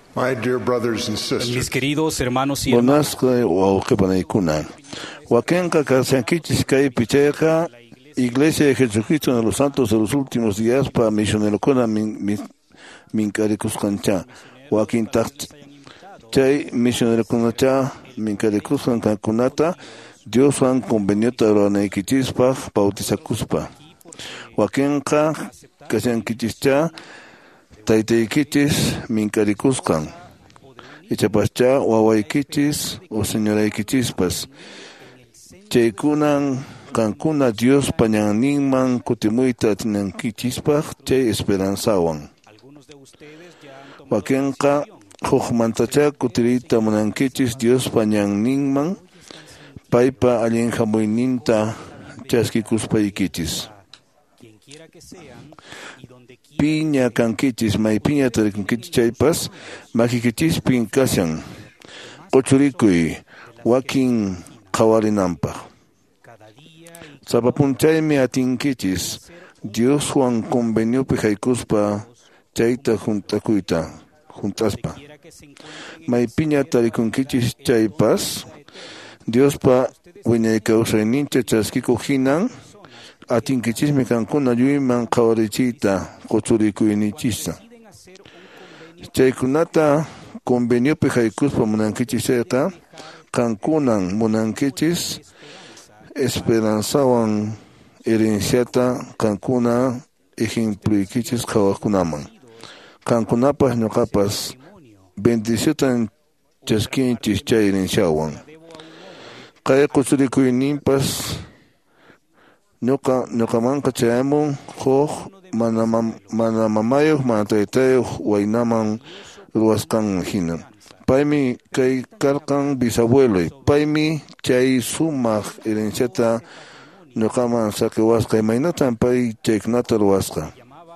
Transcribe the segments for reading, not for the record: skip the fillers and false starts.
My dear brothers and sisters, Mis queridos hermanos y hermanas, Bonasca o Kepanaycuna. Huaquenca Casanquichis Kai Picheja, Iglesia de Jesucristo de los Santos de los Últimos Días, para misionero Cona Mincaricuscancha. Joaquín Tacht Chay, misionero Conacha, Mincaricuscan Cancunata, Dios Juan convenio Taronaiquichispa, Bautizacuspa. Huaquenca Casanquichischa, Taiteiquichis, Mincaricuscan. Ichapascha, Huawaiquichis, o Señoraiquichispas. Chaykunan, Cancuna, Dios, Pañaninman, Kutimuita, Tinanquichispach, Chay Esperanzawan. Huaquenca, Jojmantacha, Kutirita, Monanquichis, Dios, Pañaninman, Paipa, Alien Jamuininta, Chasquicuspaiquichis. Piña canquichis, maipiña taricanquichis chaypas, majiquichis pincasan, cochuricui, huaquin kawarinampa. Sapapunchaymi atinquichis, Dios Juan convenio pejaikuspa, chayta juntaspa. Maipiña taricanquichis chaypas, Dios pa huiñaicausanincha chasquico jinan, atinquichisme cancuna yuiman kawarichita cochuricuynichista. Chaykunata convenio pejaikuspa monanquichiseta, cancunan monanquichis, esperanzawan herenciata cancuna ejempliquichis kawakunaman. Cancunapas ñocapas bendicionan chasquinchis chay herenciawan. Kaya cochuricuyninpas Nokamanka chayamon, hoj, manamamayuj, manataytayuj, wainaman ruaskan hina. Paimi kay karkan bisabueloy, paimi chay sumaq herenciata nokaman sakewaska, imaynatan pay chayknata ruasqa.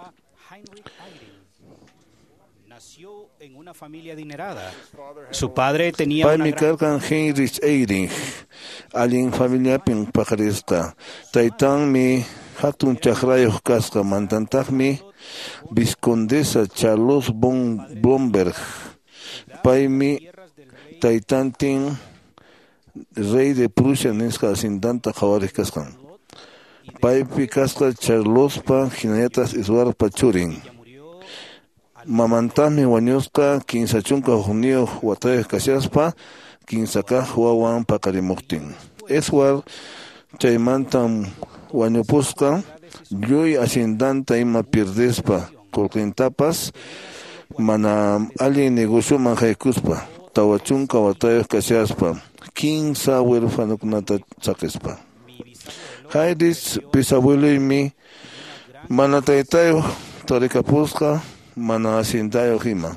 familia adinerada. Su padre tenía Paimi karkan Heinrich Eyring, alien familia pin pajarista. Taitan mi hatun chaqrayuq kasqa, mantantaqmi Viscondesa Charles von Blomberg. Paimi taitantin rey de Prusia nisqa asindanta qhawarik kasqan. Paypi kasqa Charlespa hinayatas Iswarpa churin. Mamantami wañusqa kinsachunqa junio watayuq kashaspa kinsaka wawan paqarimuqtin. Eswar chaymantam wañupusqa lluy asindanta ima pierdespa qullqintapas mana allin negocioman haykuspa tawachunqa watayuq kashaspa kinsa huérfanokunata saqispa. Heinrich bisabueluymi mana taytayuq tarikapusqa mana asindayuq ima.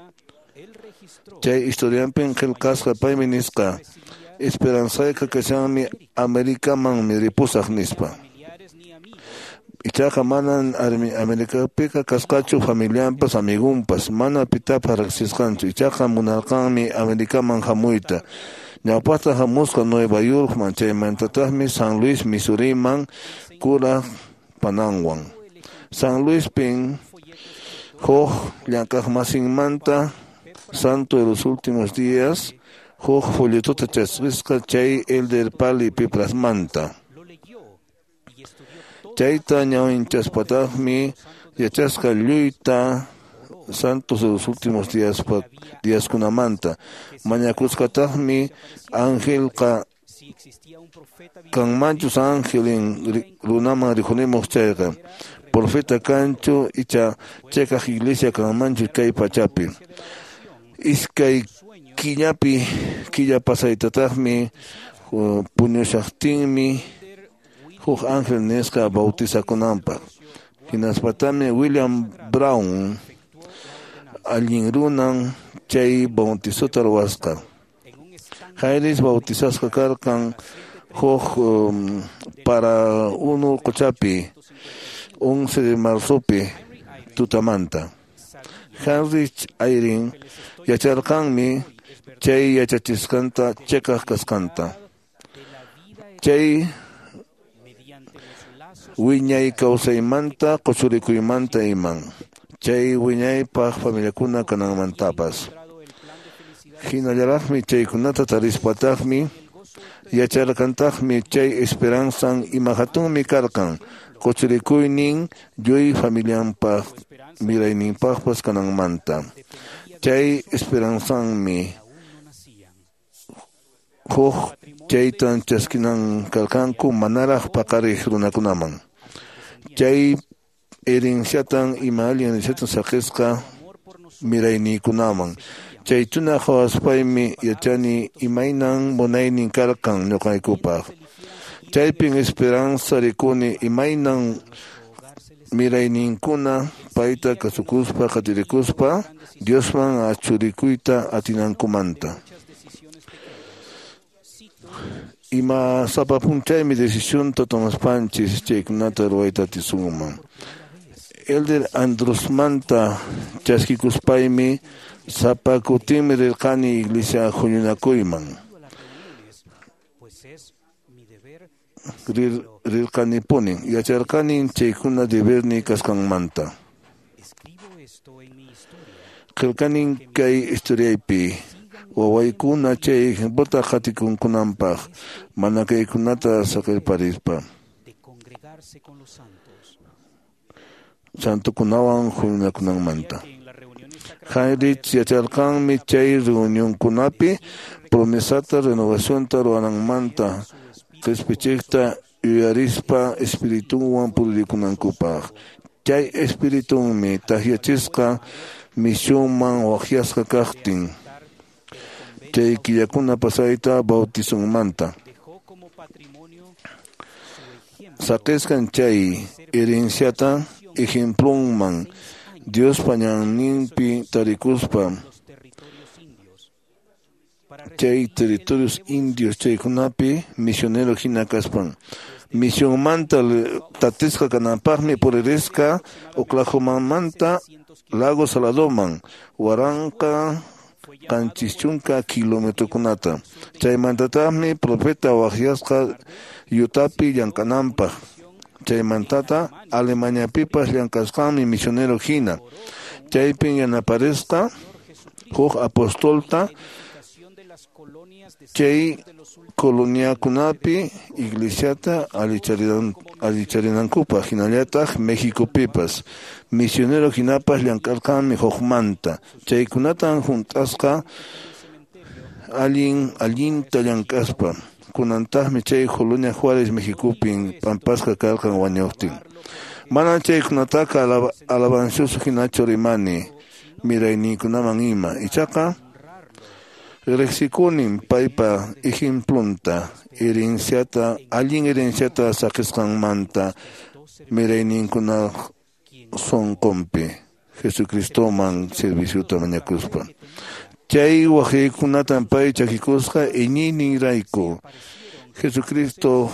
Chay historianpin qillqasqa paymi nisqa esperanzayqa kashanmi Americaman miripusaq nispa. Ichaqa manan Americapiqa kasqachu familianpas amigunpas mana pitapas riqsisqanchu. Ichaqa munarqanmi Americaman hamuyta. Ñawpaqta hamusqa Nueva Yorkman, chaymantataqmi San Luis Missouriman kuraq pananwan. San Luispin hoj llankaq masinmanta Santo de los Últimos Días hoj folletota chasqisqa chay Elder Pali Piplasmanta. Chayta ñawinchaspataqmi yachasqa lluyta Santos de los Últimos Días kunamanta. Mañakusqataqmi Angelqa kanmanchus Angelin runaman riqunimuq chayqa. Profeta kanchu icha chayqa iglesia kanmanchu kay pachapi. Iskay killa pasaytataqmi puñushaqtinmi huk ángel nisqa bautizakunanpaq. Hinaspatami William Brown allin runan chay bautizota ruwasqa. Heinrich bautizasqa karkan huk para 1 quchapi 11 de marzopi tutamanta. Heinrich Eyring yacharqanmi chay yachachisqanta chekaq kasqanta. Chay wiñay kawsaymanta quchurikuymanta iman. Chay wiñaypaq familiakuna kananmantapas. Hinallaraqmi chaykunata tarispataqmi yacharqantaqmi chay esperanzan ima hatunmi karqan quchurikuynin lluy familianpaq mirayninpaqpas kananmanta. Chay esperanzanmi huk chaytan chaskinan karqanku manaraq paqariq runakunaman. Chay herenciatan ima alien herenciatan saqisqa miraynikunaman. Chaytuna hawaspaymi yachani imaynan munaynin karqan ñuqaykupaq. Chaypin esperanza rikuni imaynan mirayninkuna payta kasukuspa qatirikuspa Diosman achurikuyta atinankumanta. Ima sapapunchaymi decisionta tomaspanchis chaykunata ruwayta atisunman. Elder Andrusmanta chaskikuspaymi sapakutimi rirqani iglesia huñunakuyman. Rirqanipunin yacharqanin chaykuna deberni kasqanmanta. Qillqanin kay historiaypi wawaykuna chay ejemplota qatikunkunanpaq mana kaykunata saqirparispa santukunawan huñunakunanmanta. Heinrich yacharqanmi chay reunionkunapi promesata renovacionta ruwananmanta qhispichikta yuyarispa espirituwan purikunankupaq. Chay espiritunmi tahyachisqa misionman waqyasqa kaqtin chay killakuna pasayta bautizunmanta. Saqisqan chay herenciata ejemplonman Dios pañanninpi tarikuspa chay territorios indios chaykunapi misionero hina kaspan. Misionmanta tatisqa kananpaqmi puririsqa Oklahomamanta Lago Saladoman waranqa qanchischunka kilometrokunata. Chaymantataqmi profeta waqyasqa Utapi llankananpaq. Chaymantata Alemaniapipas llankasqanmi misionero hina. Chaypin yanaparisqa huk apostolta chay coloniakunapi iglesiata alicharinankupa hinallataq Mexicopipas misionero hinapas llankarqanmi hukmanta. Chaykunatan juntasqa allinta llankaspa kunantaqmi chay Colonia Juárez Mexicopin pampasqa karqan wañuqtin. Mana chaykunataqa alabanzoso hinachu rimani miraynikunaman ima. Ichaqa riqsikunin paypa ejemplonta allin herenciata saqisqanmanta mirayninkuna sonqunpi Jesucristoman serviciuta mañakuspa. Chay waqaykunatan pay chakikusqa iñininrayku Jesucristo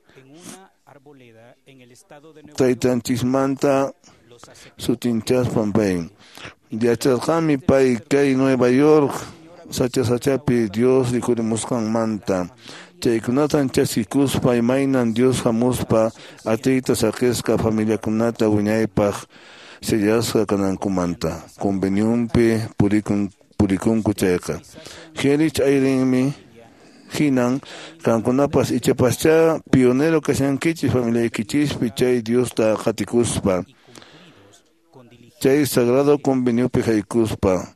taytanchismanta sutinchaspan pay. Yacharqami pay kay Nueva York sachapi Dios rikurimusqanmanta. Chaykunatan chaskikuspa imaynan Dios hamuspa atiyta saqisqa familiakunata wiñaypaq sellasqa kanankumanta. Conveniumpi purikunku chayqa. Heinrich ayrinmi hinan kankunapas ichapascha pionero kashankichis familiaykichispi chay Diosta qatikuspa chay sagrado conveniopi haykuspa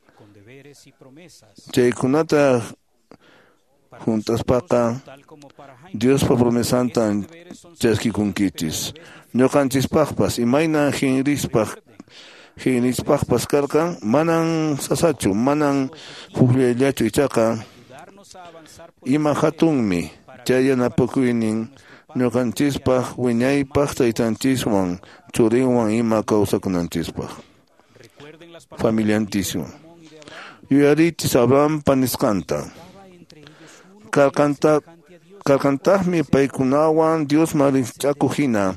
chaykunata juntaspaqa Diospa promesantan chaskikunkichis. Ñuqanchispaqpas imayna Heinrichpaqpas karqan manan sasachu manan puqllayllachu. Ichaqa ima hatunmi chay yanapakuynin ñuqanchispaq wiñaypaq taytanchiswan churinwan ima kawsakunanchispaq familiantiswan. Yuyarichis Abraham panisqanta karqantaqmi paykunawan Dios marinch'aku hina.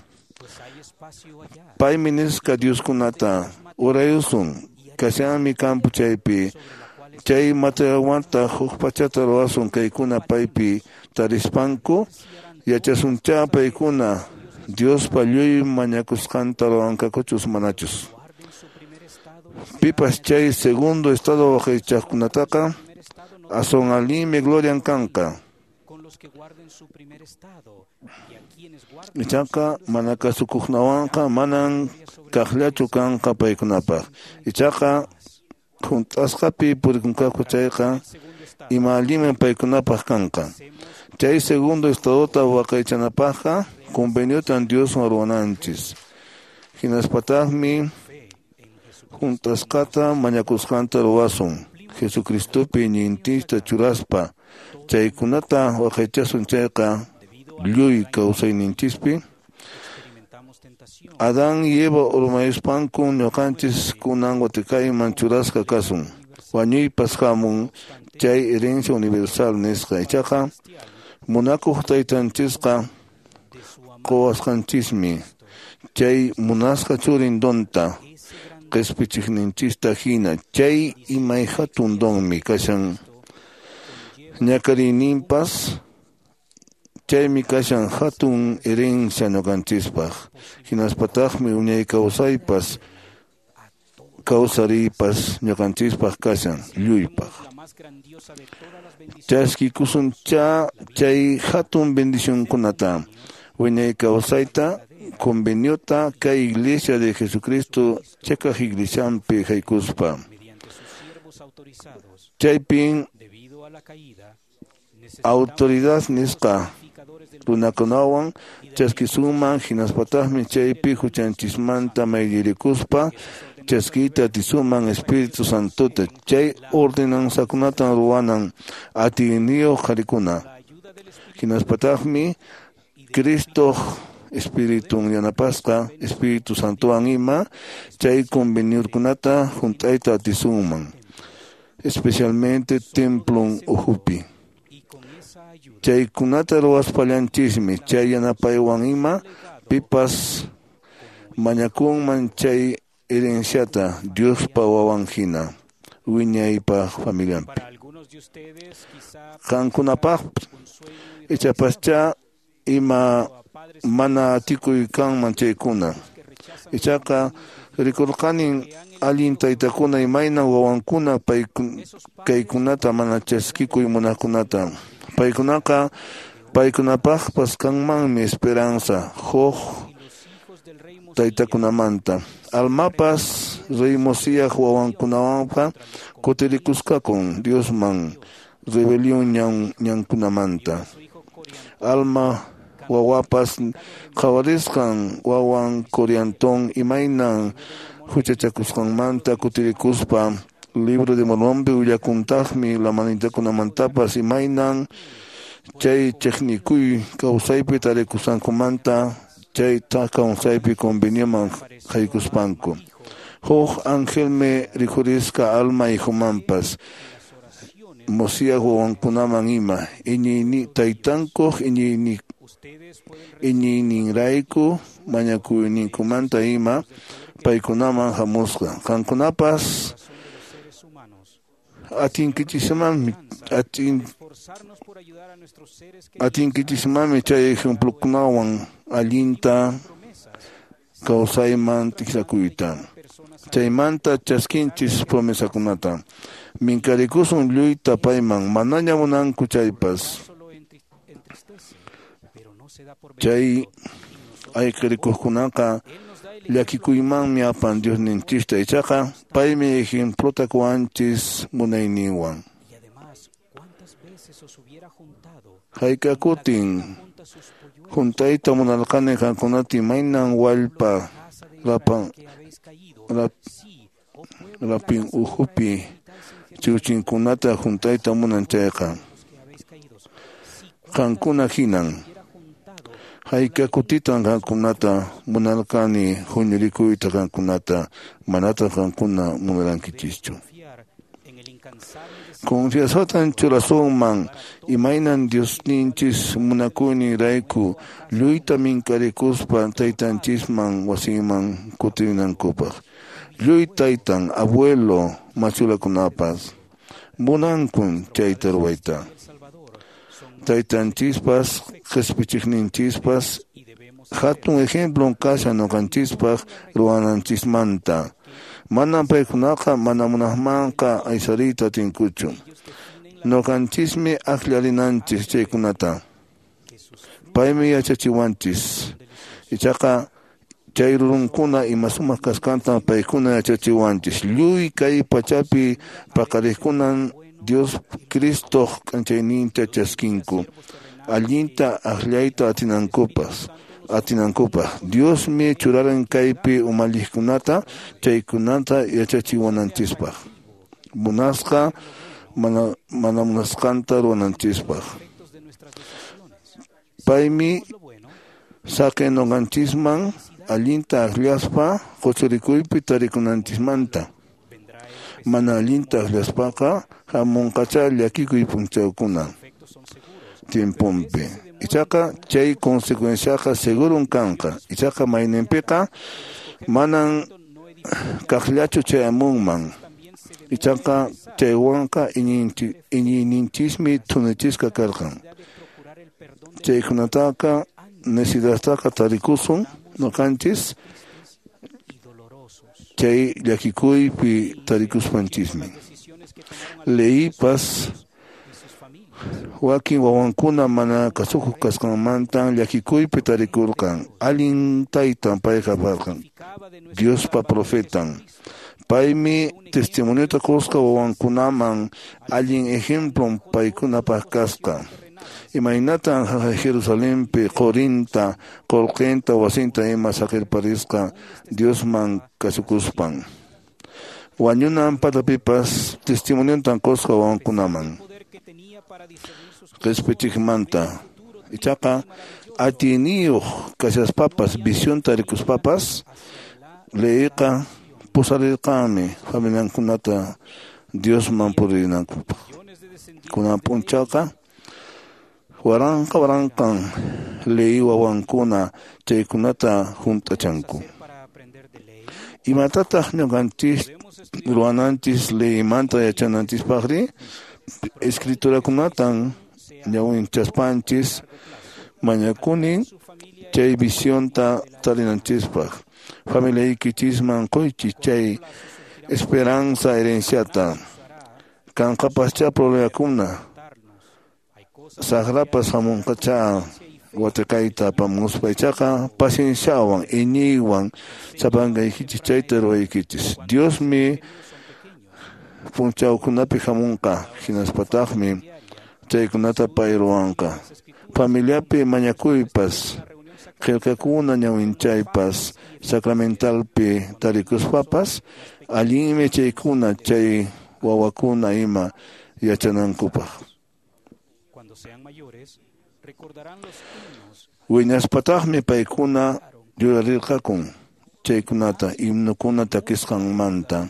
Paymi nisqa Dioskunata urayusun kashanmi kampu chaypi chay materialwanta huk pachata ruwasun kaykuna paypi tarispanku yachasuncha paykuna Diospa lluy mañakusqanta ruwankakuchus manachus. Pipas chay segundo estado waqaychaqkunataqa asonalime glorian kanka. Ichaqa manaka sukuqnawanqa manan kaqllachu kanqa paykunapaq. Ichaqa juntasqapi purikunqaku chayqa ima allimi paykunapaq kanqa. Chay segundo estadota waqaychanapaqqa conveniotan Dios ruwananchis. Hinaspataqmi juntasqata mañakusqanta ruwasun. Jesucristopi ñintista churaspa chaykunata waqaychasun chayqa lluy kawsayninchispi Adán y Eva urmayuspanku ñuqanchis kunan watikayman churasqa kasun. Wañuypas hamun chay herencia universal nisqa. Ichaqa munakuq taytanchisqa qowasqanchismi. Chay munasqa churin donta qespichiqninchista hina. Chay imay hatun donmi kashan ñakariyninpas. Chaymi kashan hatun herencia ñuqanchispaq. Hinaspataqmi uñay kawsaypas kawsaripas ñuqanchispaq kashan lluypaq. Chaskikusun chay hatun bendicionkunata uñay kawsayta conveniota kay iglesia de Jesucristo chakaq iglesiampi haykuspa. Chaypin autoridad nisqa runakunawan chaskisuman hinaspataqmi chaypi huchanchismanta maylirikuspa chaskita tisuman Espíritu Santota. Chay ordenanzakunata ruwanan atiyniyoq qarikuna. Hinaspataqmi Cristo Espíritu yanapasqa Espíritu Santowan ima chay conveniurkunata juntayta atisunman, especialmente templon uhupi. Chaykunata ruwaspallanchikmi chay yanapaywan ima pipas mañakunman chay herenciata Diospa wawan hina wiñaypaq familianpi. Qankunapaq ichapascha ima mana atikuy kanman chaykuna. Ichaqa rikurqanin allin taytakuna imayna wawankuna kaykunata mana chaskikuy munaqkunata. Paykunapaqpas kanmanmi esperanza huk taytakunamanta. Almapas rey Mosías wawankunawanqa kutirikusqakun Diosman rebelión ñankunamanta. Alma wawapas qawarisqan wawan Coriantón imaynan huchachakusqanmanta kutirikuspa libro de Mormonpi willakuntaqmi la manitakunamantapas imaynan chay chaqnikuy kawsaypi tarikusankumanta chay kawsaypi convenioman haykuspanku. Huk angelme rikurisqa alma hijumanpas Mosías wawankunaman ima iñiyni taytankuq iñiyninrayku mañakuyninkumanta ima paykunaman hamusqa. Qankunapas atinkichismami chay ejemplukunawan allinta kawsayman tiksakuyta. Chaymanta chaskinchis promesakunata minkarikusun lluyta payman manaña munanku chaypas. Chay ayqirikuqkunaqa llakikuymanmi apan Diosninchista. Ichaqa paymi ejemplota kuanchis munayninwan. Haykakutin juntayta munarqani qankunata imaynan wallpa rapin uhupi chiwchinkunata juntayta munan chayqa. Qankuna hinan haykakutitan qankunata munarqani huñurikuyta qankunata manata qankuna munarankichishchu. Confianzatan churasunman imaynan Diosninchis munakuynirayku lluyta minkarikuspa taytanchisman wasinman kutinankupaq. Lluy taytan abuelo machulakunapas munankun chayta ruwayta. Taytanchispas qespichiqninchispas hatun ejemplon kashan ñuqanchispaq ruwananchismanta. Mana paykunaqa mana munaqmanqa aysariyta tinkuchu. Noqanchikmi aqllarinanchik chaykunata. Paymi yachachiwanchik. Ichaqa chay rurunkuna ima sumaq kasqanta paykuna yachachiwanchik. Lluy kay pachapi paqariqkunan Dios Cristo k'anchayninta chaskinku. Allinta aqllayta atinankupaq. Dios mi churaran kaypi umalliqkunata chaykunata yachachiwananchikpaq. Munasqa mana munasqanta ruwananchikpaq. Paymi saqe noqanchikman allinta aqllaspa quchurikuypi tarikunanchikmanta. Mana allinta aqllaspaqa hamunqacha llakikuy punchawkuna tiempumpi. Ichaqa chay consecuenciaqa segurun kanqa. Ichaqa mayninpiqa manan kaqllachu chay amunman. Ichaqa chaywanqa iñiyninchismi thunichiska karqan. Chaykunataqa necesidadtaqa tarikusun noqanchis chay llakikuypi tarikuspanchismi. Leyipas wakin wawankuna mana kasukuq kasqanmanta llakikuypi tarikurqan. Allin taytan payqa parqan. Diospa profetan. Paymi testimoniota kusqa wawankunaman allin ejemplon paykunapaq kasqa. Imaynatan Jerusalempi qurinta wasinta ima saqirparisqa Diosman kasukuspan. Wañunan patapipas testimoniontan kusqa wawankunaman. Respechikmanta. Ichaqa atiniyuq kashaspapas visión tarikuspapas leyiqa pusarirqami familiankunata Diosman purinankupaq. Kunan punchawqa waranqan leyi wawankuna chaykunata juntachanku. Imatataq ñuqanchik ruwananchik leymanta yachananchikpaqri escriturakunatan ñawinchaspanchik mañakunin chay visionta tarinanchikpaq. Familiaykichisman quychik chay esperanza herenciata. Kanqapascha problemakuna saqrapas hamunqacha watakayta apamuspa. Ichaqa pacienciawan iñiywan sapanqaykichis chayta ruwaykichis. Diosmi punchawkunapi hamunqa hinaspataqmi chaykunata pay ruwanqa. Familiapi mañakuypas qillqakuna ñawinchaypas sacramentalpi tarikuspapas allinmi chaykuna chay wawakuna ima yachanankupaq. Wiñaspataqmi paykuna yurarirqakun chaykunata himnukuna takisqanmanta.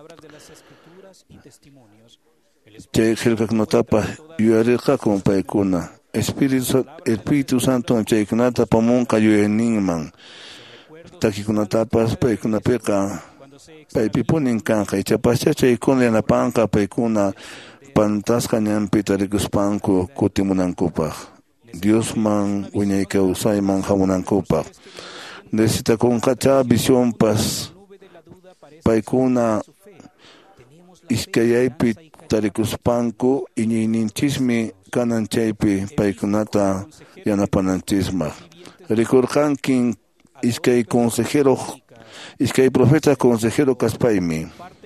Chay qillqakunatapas yurarirqakun paykuna. Espíritu Santo chaykunata pamunqa yuyayninman. Takikunatapas paykunapiqa paypipunin kanqa. Ichapascha chaykuna yanapanqa paykuna pantasqa ñanpi tarikuspanku kutimunankupaq. Diosman wiñay kawsayman hamunankupaq. Necesitakunqacha visionpas paykuna iskayaypi tarikuspanku iñiyninchismi kanan chaypi paykunata yanapananchikmaq. Rikurqankin iskay profeta consejero kaspaymi.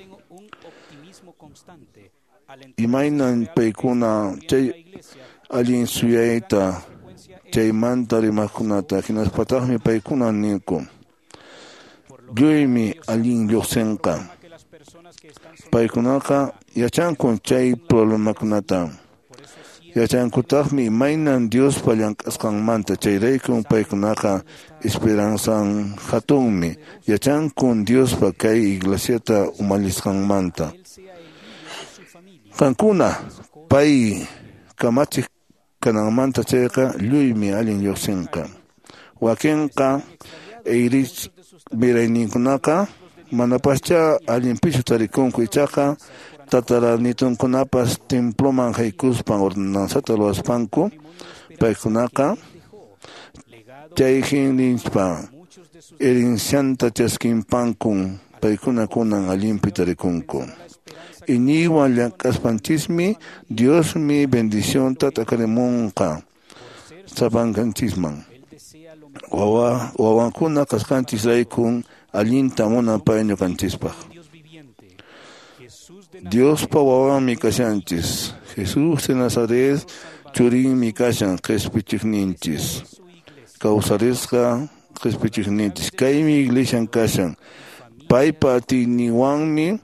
Imaynan paykuna chay allin suyayta chaymanta rimaqkunata hinaspataqmi paykuna ninku. Lluymi allin lluqsinqa. Paykunaqa yachankun chay problemakunata. Yachankutaqmi imaynan Dios pallank'asqanmanta. Chayraykun paykunaqa esperanzan hatunmi. Yachankun Diospa kay iglesiata umalisqanmanta. Qankuna pay kamachiq kananmanta chayqa lluymi allin lluqsinqa. Wakinqa eyrich mirayninkunaqa manapascha allinpichu tarikunku. Ichaqa tataranitunkunapas temploman haykuspan ordenanzata ruwaspanku. Paykunaqa chay hinrinchpa herencianta chaskinpankun. Paykuna kunan allinpi tarikunku. iniwan llank'aspanchismi Dios mi bendición tatakaremunqa sapankanchisman wawankuna kasqanchis raykun allinta munapay ñuqanchispaq Diospa wawanmi kashanchis Jesús de Nazaret churinmi kashan qhispichiqninchis kawsarisqa qhispichiqninchis kaymi iglesian kashan paypa atiyninwanmi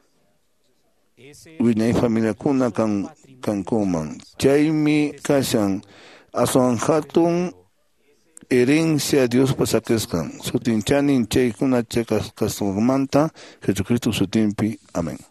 winay familiakuna kankuman chaymi kashan aswan hatun herencia Dios pasakisqan sutinchanin chaykuna chakasqanmanta Jesucristo sutinpi amén.